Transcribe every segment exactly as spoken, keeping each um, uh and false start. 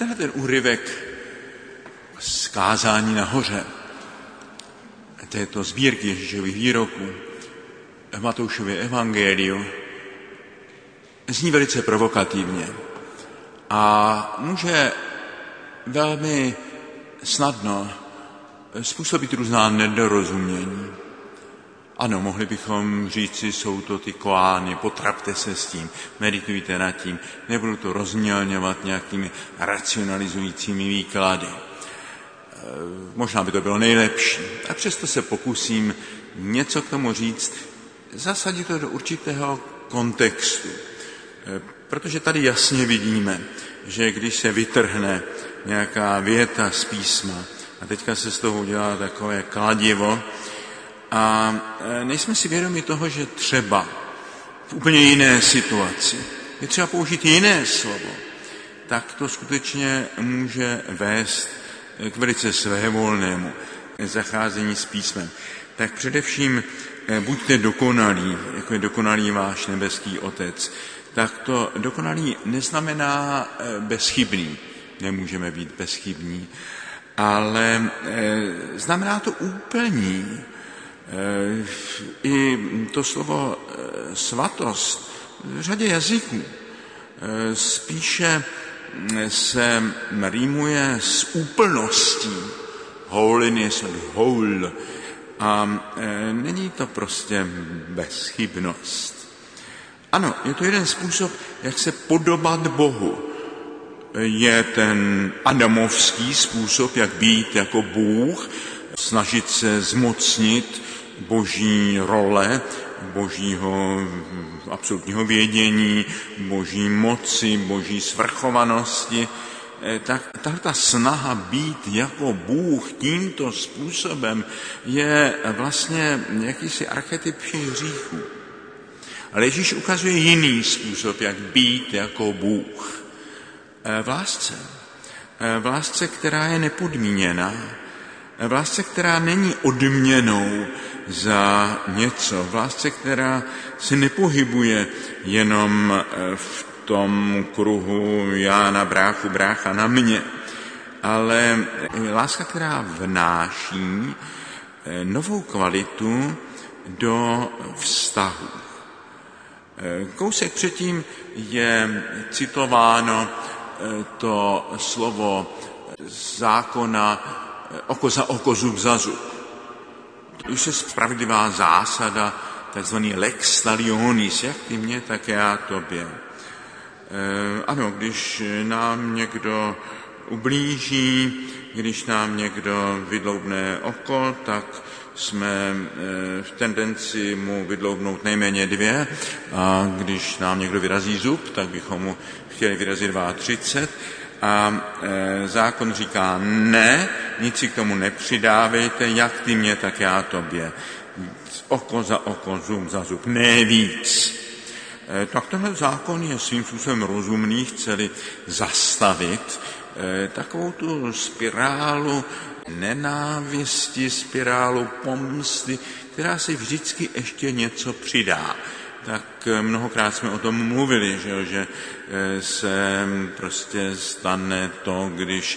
tenhle ten úryvek z kázání nahoře této sbírky Ježíšových výroků v Matoušově evangeliu zní velice provokativně a může velmi snadno způsobit různá nedorozumění. Ano, mohli bychom říci, jsou to ty koány, potrapte se s tím, meditujte nad tím, nebudu to rozmělňovat nějakými racionalizujícími výklady. Možná by to bylo nejlepší. A přesto se pokusím něco k tomu říct, zasadit to do určitého kontextu. Protože tady jasně vidíme, že když se vytrhne nějaká věta z písma a teďka se z toho udělá takové kladivo a nejsme si vědomi toho, že třeba v úplně jiné situaci je třeba použít jiné slovo, tak to skutečně může vést k velice svévolnému zacházení s písmem. Tak především buďte dokonalí, jako je dokonalý váš nebeský Otec. Tak to dokonalý neznamená bezchybný, nemůžeme být bezchybní, ale znamená to úplní. I to slovo svatost v řadě jazyků spíše se rýmuje s úplností, holiness od whole, a není to prostě bezchybnost. Ano, je to jeden způsob, jak se podobat Bohu. Je ten adamovský způsob, jak být jako Bůh, snažit se zmocnit boží role, božího absolutního vědění, boží moci, boží svrchovanosti. Tak ta snaha být jako Bůh tímto způsobem je vlastně jakýsi archetyp všech hříchů. Ale Ježíš ukazuje jiný způsob, jak být jako Bůh. V lásce. V lásce, která je nepodmíněná. V lásce, která není odměnou za něco. V lásce, která se nepohybuje jenom v tom kruhu já na bráchu, brácha na mě. Ale láska, která vnáší novou kvalitu do vztahu. Kousek předtím je citováno to slovo zákona oko za oko, zub za zub. To už je spravedlivá zásada, takzvaný lex talionis, jak ty mě, tak já tobě. E, ano, když nám někdo ublíží, když nám někdo vydloubne oko, tak jsme v tendenci mu vydloubnout nejméně dvě, a když nám někdo vyrazí zub, tak bychom mu chtěli vyrazit třicet dva. A e, zákon říká ne, nic si k tomu nepřidávejte, jak ty mě, tak já tobě. Oko za oko, zub za zub, ne víc. E, tak tenhle zákon je svým způsobem rozumný, chceli zastavit e, takovou tu spirálu nenávisti, spirálu pomsty, která si vždycky ještě něco přidá. Tak mnohokrát jsme o tom mluvili, že, že se prostě stane to, když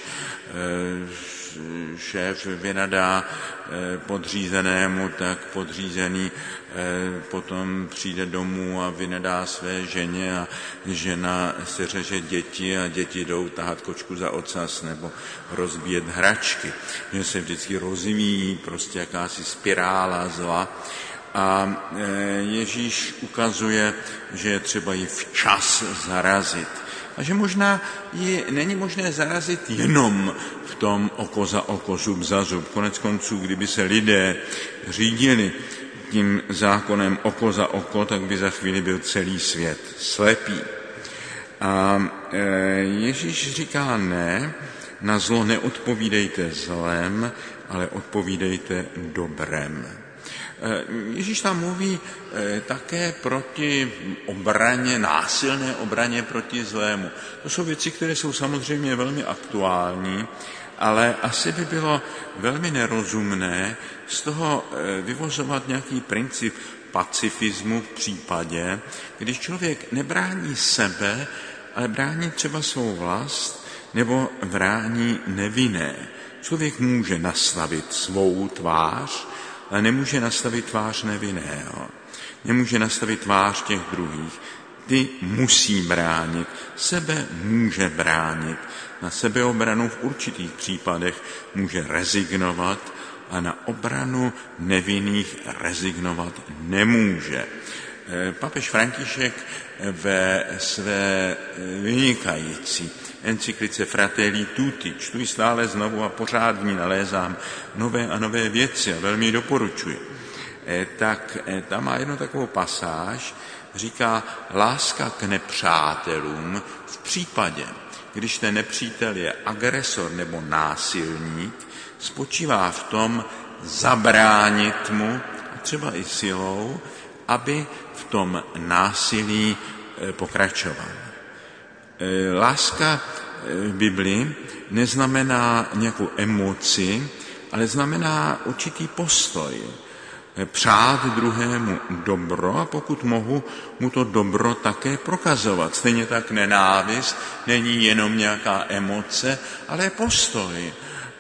šéf vynadá podřízenému, tak podřízený potom přijde domů a vynadá své ženě a žena se řeže děti a děti jdou tahat kočku za ocas nebo rozbíjet hračky. Že se vždycky rozvíjí prostě jakási spirála zla. A Ježíš ukazuje, že je třeba ji včas zarazit. A že možná ji není možné zarazit jenom v tom oko za oko, zub za zub. Konec konců, kdyby se lidé řídili tím zákonem oko za oko, tak by za chvíli byl celý svět slepý. A Ježíš říká ne, na zlo neodpovídejte zlem, ale odpovídejte dobrem. Ježíš tam mluví také proti obraně, násilné obraně proti zlému. To jsou věci, které jsou samozřejmě velmi aktuální, ale asi by bylo velmi nerozumné z toho vyvozovat nějaký princip pacifismu v případě, když člověk nebrání sebe, ale brání třeba svou vlast, nebo brání nevinné. Člověk může nastavit svou tvář, ale nemůže nastavit tvář nevinného. Nemůže nastavit tvář těch druhých. Ty musí bránit, sebe může bránit. Na sebeobranu v určitých případech může rezignovat a na obranu nevinných rezignovat nemůže. Papež František ve své vynikající encyklice Fratelli Tutti, čtu ji stále znovu a pořád v ní nalézám nové a nové věci a velmi doporučuji, tak tam má jednu takovou pasáž, říká láska k nepřátelům v případě, když ten nepřítel je agresor nebo násilník, spočívá v tom zabránit mu, třeba i silou, aby v tom násilí pokračoval. Láska v Biblii neznamená nějakou emoci, ale znamená určitý postoj. Přát druhému dobro a pokud mohu, mu to dobro také prokazovat. Stejně tak nenávist není jenom nějaká emoce, ale postoj.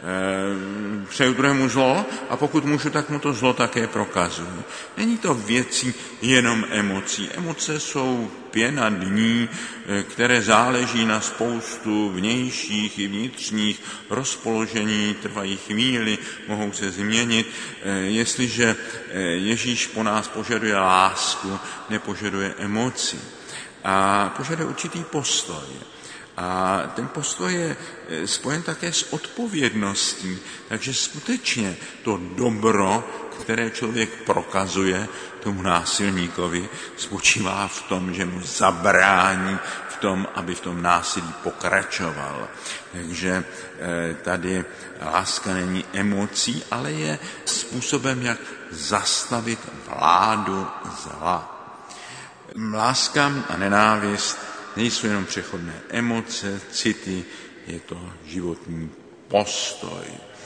Přeju druhému zlo a pokud můžu, tak mu to zlo také prokazuji. Není to věcí jenom emocí. Emoce jsou pěna dní, které záleží na spoustu vnějších i vnitřních rozpoložení, trvají chvíli, mohou se změnit. Jestliže Ježíš po nás požaduje lásku, nepožaduje emoci a požaduje určitý postoj. A ten postoj je spojen také s odpovědností, takže skutečně to dobro, které člověk prokazuje tomu násilníkovi, spočívá v tom, že mu zabrání v tom, aby v tom násilí pokračoval. Takže tady láska není emocí, ale je způsobem, jak zastavit vládu zla. Láska a nenávist nejsou jenom přechodné emoce, city, je to životní postoj.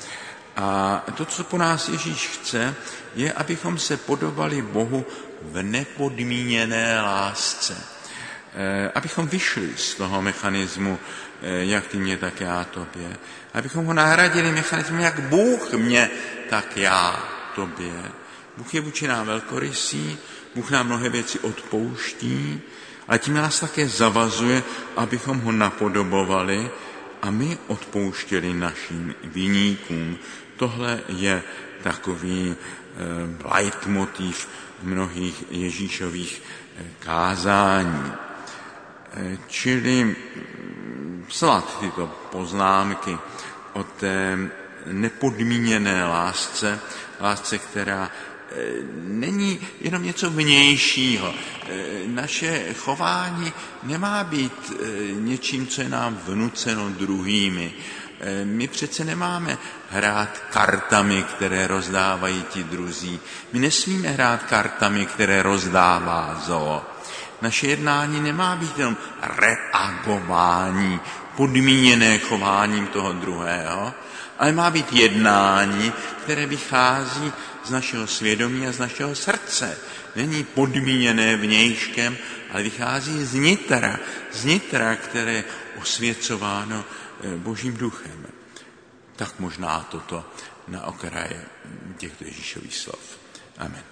A to, co po nás Ježíš chce, je, abychom se podobali Bohu v nepodmíněné lásce. E, abychom vyšli z toho mechanismu, e, jak ty mě, tak já tobě. Abychom ho nahradili mechanismem, jak Bůh mě, tak já tobě. Bůh je vůči nám velkorysý, Bůh nám mnohé věci odpouští, ale tím nás také zavazuje, abychom ho napodobovali a my odpouštěli našim viníkům. Tohle je takový eh, leitmotiv mnohých Ježíšových eh, kázání. Eh, čili snad tyto poznámky o té nepodmíněné lásce, lásce, která není jenom něco vnějšího. Naše chování nemá být něčím, co je nám vnuceno druhými. My přece nemáme hrát kartami, které rozdávají ti druzí. My nesmíme hrát kartami, které rozdává zoo. Naše jednání nemá být jenom reagování, podmíněné chováním toho druhého, ale má být jednání, které vychází z našeho svědomí a z našeho srdce. Není podmíněné vnějškem, ale vychází z nitra, z nitra, které je osvěcováno Božím duchem. Tak možná toto na okraje těchto Ježíšových slov. Amen.